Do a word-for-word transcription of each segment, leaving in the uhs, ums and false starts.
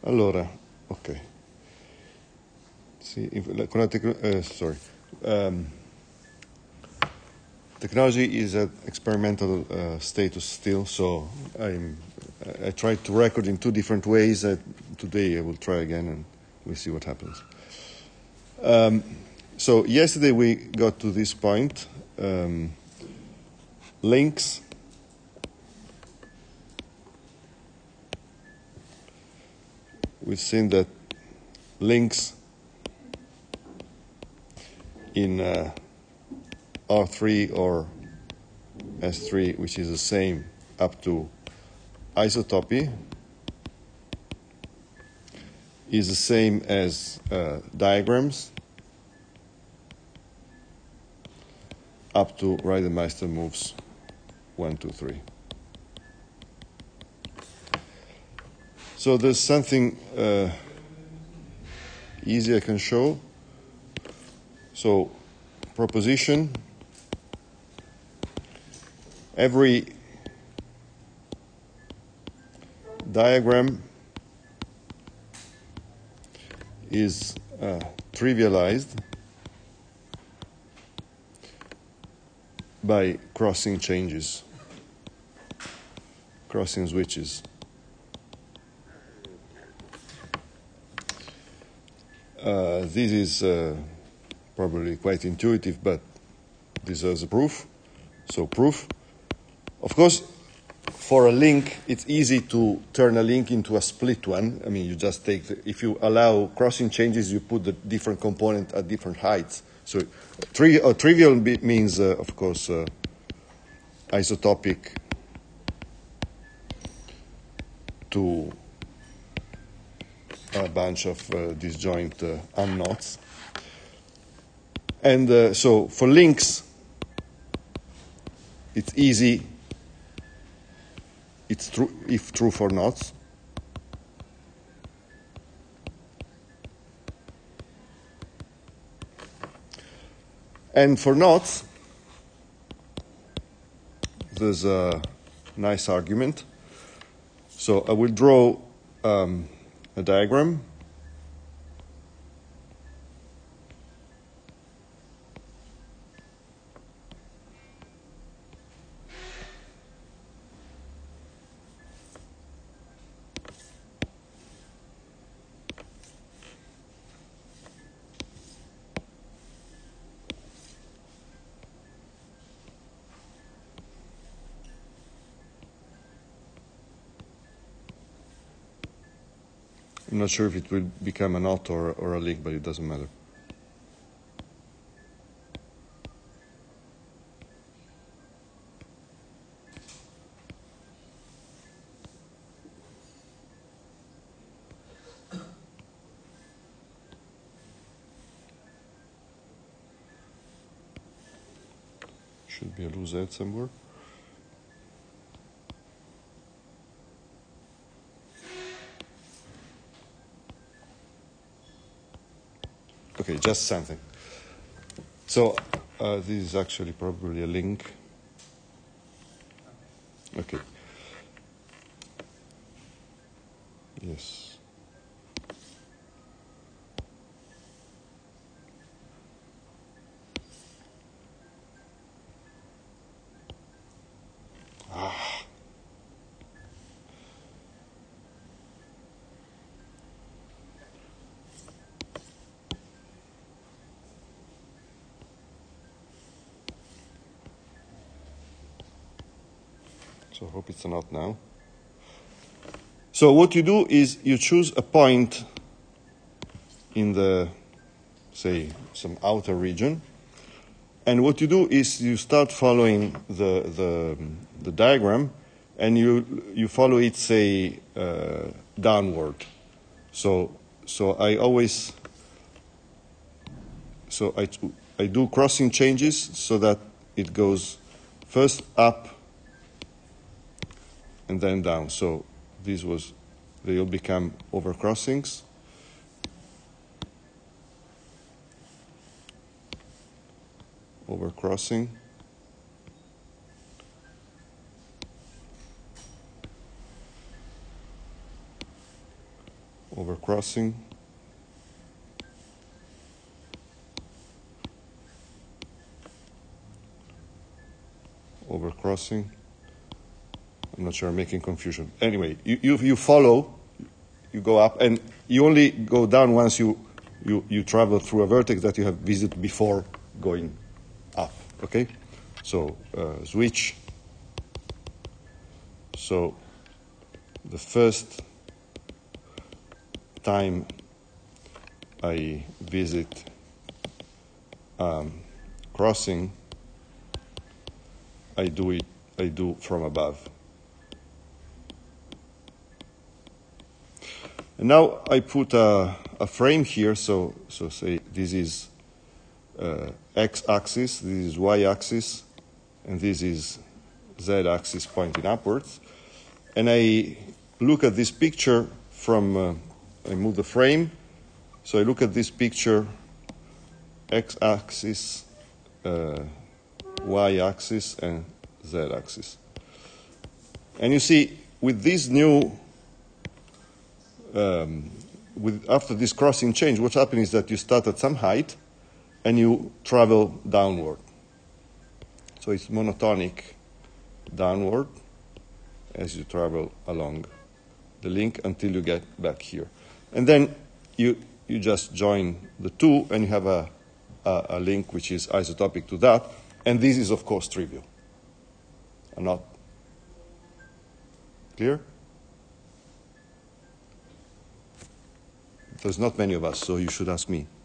Allora, ok. Sì, con la tecno- uh, sorry. Um, technology is at experimental uh, status still, so I'm, I tried to record in two different ways. Uh, today I will try again and we'll see what happens. Um, so yesterday we got to this point. Um, links. We've seen that links in uh, R three or S three, which is the same up to isotopy, is the same as uh, diagrams up to Reidemeister moves one, two, three. So there's something uh, easy I can show. So proposition, every diagram is uh, trivialized by crossing changes, crossing switches. Uh, this is uh, probably quite intuitive, but deserves a proof. So proof. Of course, for a link, it's easy to turn a link into a split one. I mean, you just take, the, if you allow crossing changes, you put the different component at different heights. So tri- uh, trivial means, uh, of course, uh, isotopic to a bunch of uh, disjoint uh, unknots. And uh, so for links, it's easy, it's true if true for knots. And for knots, there's a nice argument. So I will draw um, a diagram. I'm not sure if it will become a knot or, or a link, but it doesn't matter. Should be a loose edge somewhere. Okay, just something. So uh, this is actually probably a link. Okay. Yes. Ah. So I hope it's a knot now. So what you do is you choose a point in the, say, some outer region. And what you do is you start following the the, the diagram, and you you follow it, say, uh, downward. So so I always so I I do crossing changes so that it goes first up and then down. So this was they will become overcrossings. Overcrossing. overcrossing, overcrossing. I'm not sure I'm making confusion. Anyway, you, you, you follow, you go up, and you only go down once you, you, you travel through a vertex that you have visited before going up, okay? So uh, switch. So the first time I visit um, crossing, I do it, I do from above. And now I put a, a frame here, so, so say this is uh, x-axis, this is y-axis, and this is z-axis pointing upwards. And I look at this picture from, uh, I move the frame, so I look at this picture, x-axis, uh, y-axis, and z-axis. And you see, with this new Um, with, after this crossing change, what's happening is that you start at some height and you travel downward. So it's monotonic downward as you travel along the link until you get back here. And then you, you just join the two and you have a, a, a link which is isotopic to that. And this is, of course, trivial. I'm not clear? There's not many of us, so you should ask me.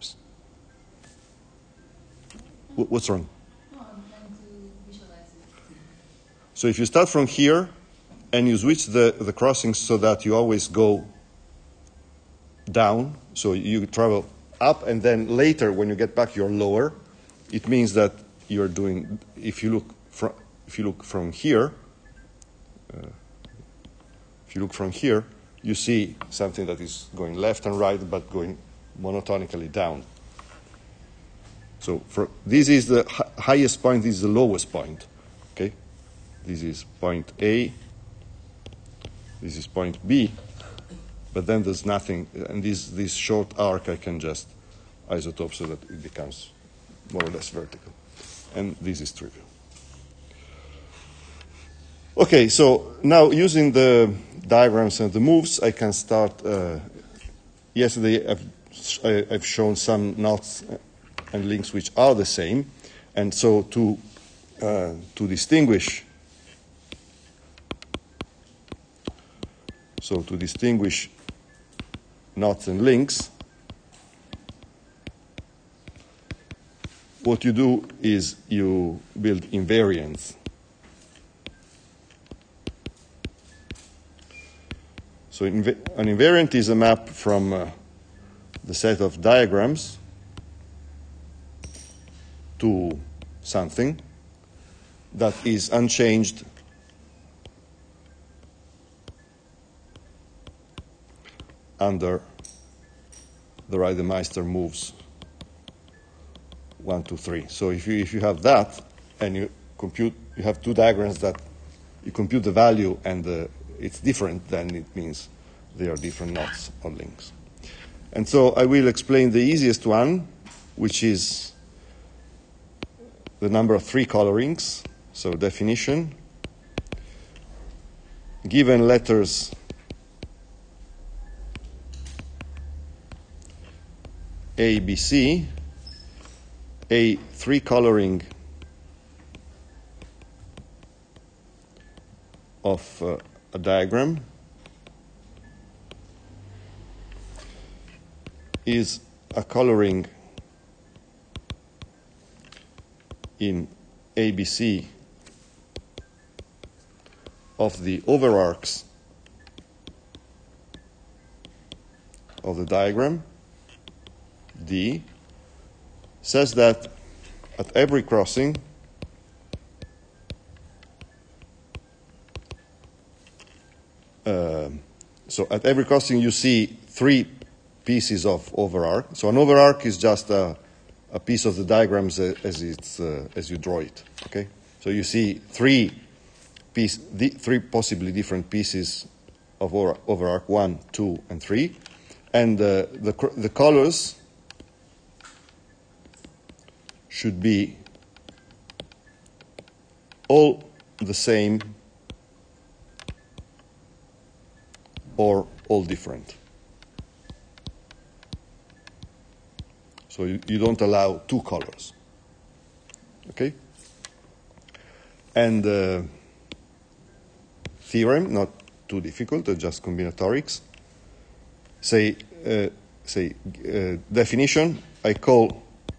What's wrong? No, I'm trying to visualize it. So if you start from here and you switch the, the crossings so that you always go down, so you travel up, and then later when you get back you're lower, it means that you're doing, if you look from, if you look from here, uh, if you look from here, you see something that is going left and right, but going monotonically down. So for, this is the hi- highest point, this is the lowest point, okay? This is point A, this is point B, but then there's nothing, and this, this short arc I can just isotope so that it becomes more or less vertical. And this is trivial. Okay, so now using the diagrams and the moves, I can start. Uh, yesterday, I've, I, I've shown some knots and links which are the same, and so to uh, to distinguish, so to distinguish knots and links, what you do is you build invariants. So an invariant is a map from uh, the set of diagrams to something that is unchanged under the Reidemeister moves one, two, three. So if you if you have that and you compute, you have two diagrams that you compute the value and the it's different, then it means they are different knots or links. And so I will explain the easiest one, which is the number of three colorings. So definition, given letters A, B, C, a three coloring of uh, a diagram is a coloring in A B C of the overarcs of the diagram, D, says that at every crossing uh, so at every crossing you see three pieces of overarc. So an overarc is just a, a piece of the diagrams as it's uh, as you draw it. Okay, so you see three piece, the, three possibly different pieces of over, overarc one, two, and three, And uh, the, the colors should be all the same or all different. So you, you don't allow two colors. Okay? And uh, theorem, not too difficult, uh, just combinatorics. Say, uh, say uh, definition, I call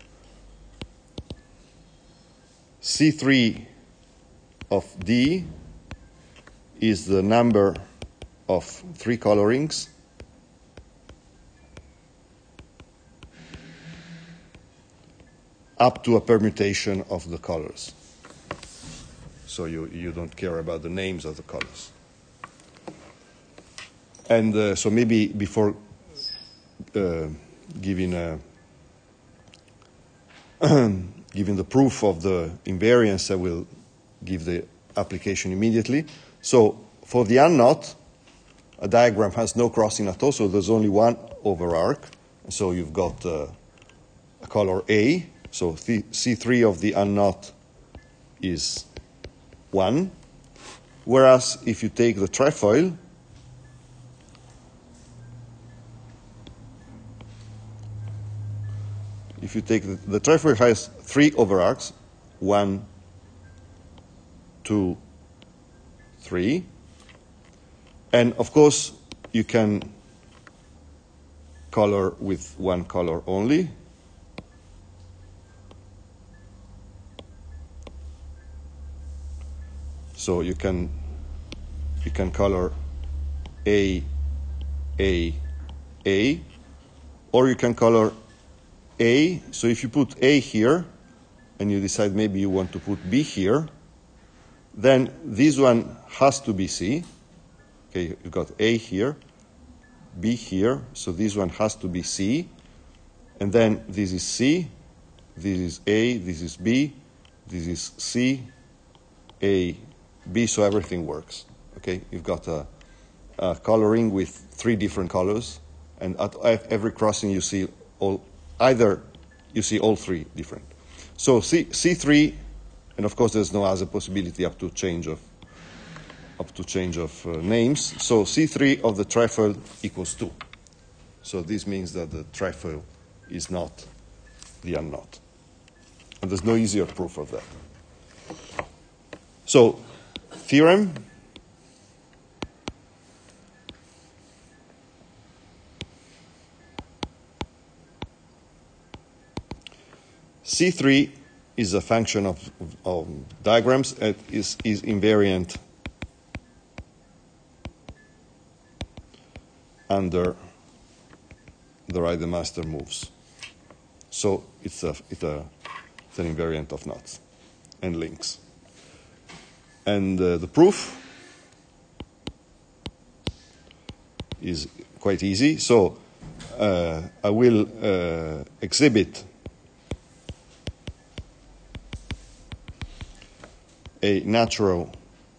C three of D is the number of three colorings up to a permutation of the colors. So you, you don't care about the names of the colors. And uh, so maybe before uh, giving a giving the proof of the invariance, I will give the application immediately. So for the unknot, a diagram has no crossing at all, so there's only one over arc. So you've got uh, a color A. So C three of the unknot is one. Whereas if you take the trefoil, if you take the, the trefoil has three over arcs, one, two, three. And of course, you can color with one color only. So you can you can color A, A, A, or you can color A. So if you put A here, and you decide maybe you want to put B here, then this one has to be C. Okay, you've got A here, B here, so this one has to be C. And then this is C, this is A, this is B, this is C, A, B, so everything works. Okay, you've got a, a coloring with three different colors, and at every crossing you see all, either you see all three different. So C, C3, and of course there's no other possibility up to change of up to change of uh, names. So C three of the trefoil equals two. So this means that the trefoil is not the unknot. And there's no easier proof of that. So, theorem. C three is a function of, of, of diagrams. It is, is invariant under the Reidemeister moves. So it's, a, it's, a, it's an invariant of knots and links. And uh, the proof is quite easy. So uh, I will uh, exhibit a natural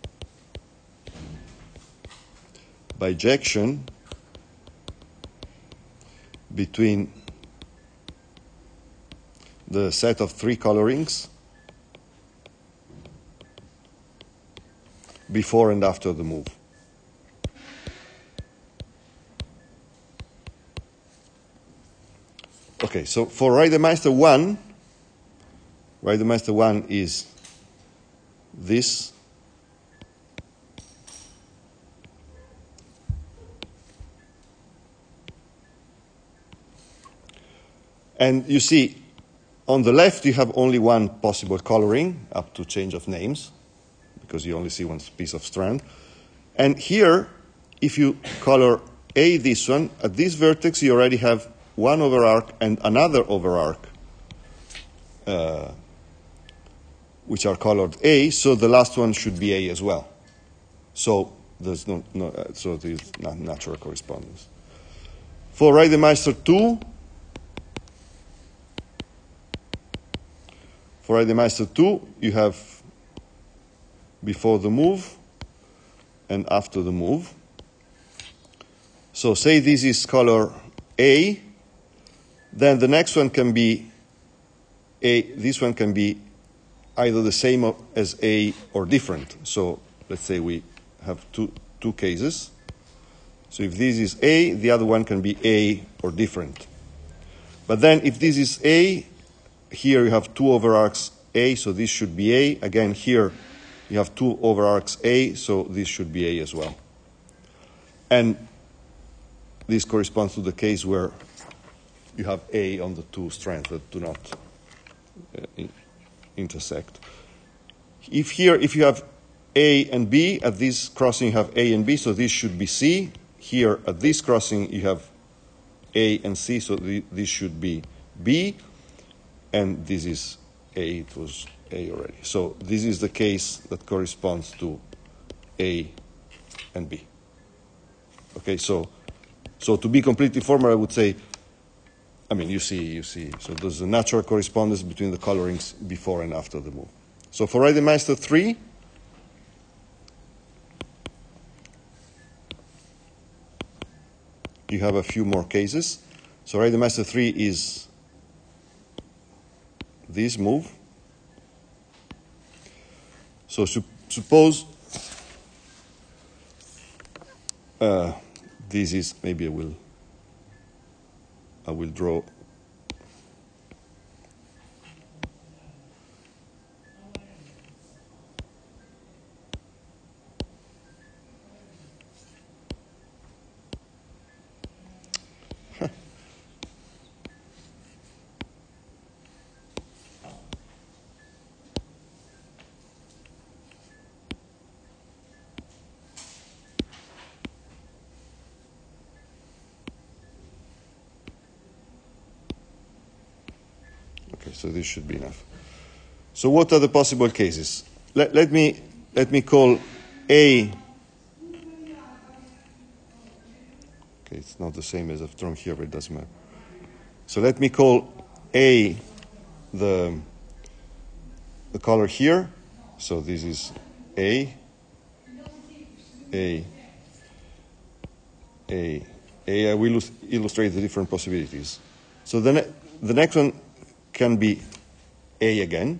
bijection between the set of three colorings before and after the move. Okay, so for Reidemeister one, Reidemeister one is this. And you see, on the left you have only one possible coloring up to change of names, because you only see one piece of strand. And here, if you color A this one, at this vertex you already have one over arc and another over arc, uh, which are colored A, so the last one should be A as well. So there's no, no uh, so there's not natural correspondence. For Reidemeister two, for Reidemeister two, you have before the move and after the move. So say this is color A, then the next one can be A, this one can be either the same as A or different. So let's say we have two, two cases. So if this is A, the other one can be A or different. But then if this is A, here you have two overarcs A, so this should be A. Again, here you have two overarcs A, so this should be A as well. And this corresponds to the case where you have A on the two strands that do not uh, in intersect. If here, if you have A and B, at this crossing you have A and B, so this should be C. Here at this crossing you have A and C, so the, this should be B. And this is A, it was A already. So this is the case that corresponds to A and B. Okay, so so to be completely formal, I would say, I mean, you see, you see, so there's a natural correspondence between the colorings before and after the move. So for Reidemeister three, you have a few more cases. So Reidemeister three is this move. So su suppose uh, this is, maybe I will, I will draw so this should be enough. So what are the possible cases? Let, let me let me call A. Okay, it's not the same as I've drawn here, but it doesn't matter. So let me call A the the color here. So this is A, A, A, A. I will illustrate the different possibilities. So the ne the next one can be A again.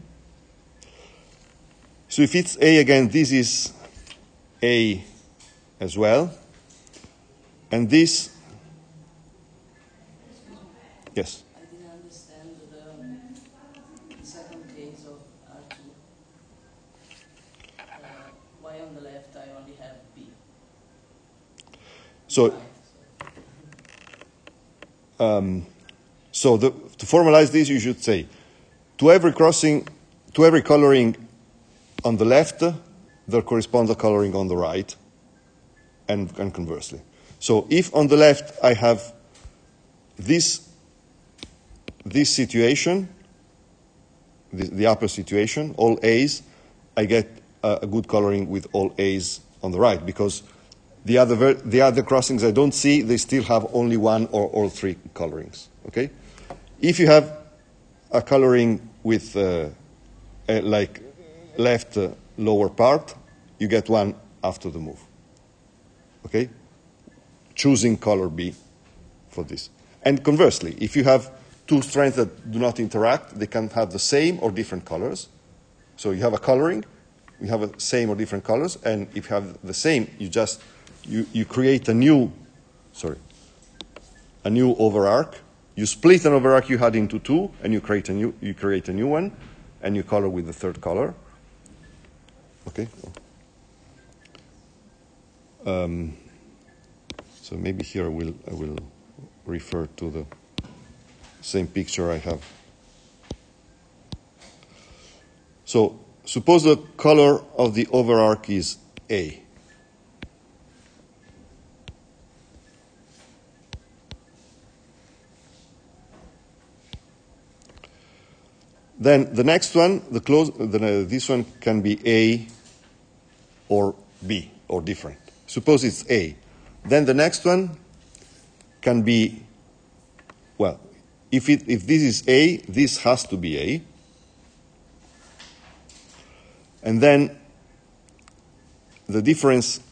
So if it's A again, this is A as well. And this, yes? I didn't understand the, the second case of R two. Uh, why on the left I only have B? So, um, so the, to formalize this, you should say, to every crossing, to every coloring on the left, there corresponds a coloring on the right, and, and conversely. So if on the left I have this, this situation, the, the upper situation, all A's, I get a, a good coloring with all A's on the right, because the other, ver the other crossings I don't see, they still have only one or all three colorings, okay? If you have a coloring with uh, a, like left uh, lower part, you get one after the move, okay? Choosing color B for this. And conversely, if you have two strands that do not interact, they can have the same or different colors. So you have a coloring, we have a same or different colors, and if you have the same, you just, you, you create a new, sorry, a new overarc. You split an overarc you had into two, and you create a new, you create a new one, and you color with the third color. Okay. Um, so maybe here I will, I will refer to the same picture I have. So suppose the color of the overarc is A. Then the next one, the close, the, uh, this one can be A or B or different. Suppose it's A. Then the next one can be, well, if, it, if this is A, this has to be A. And then the difference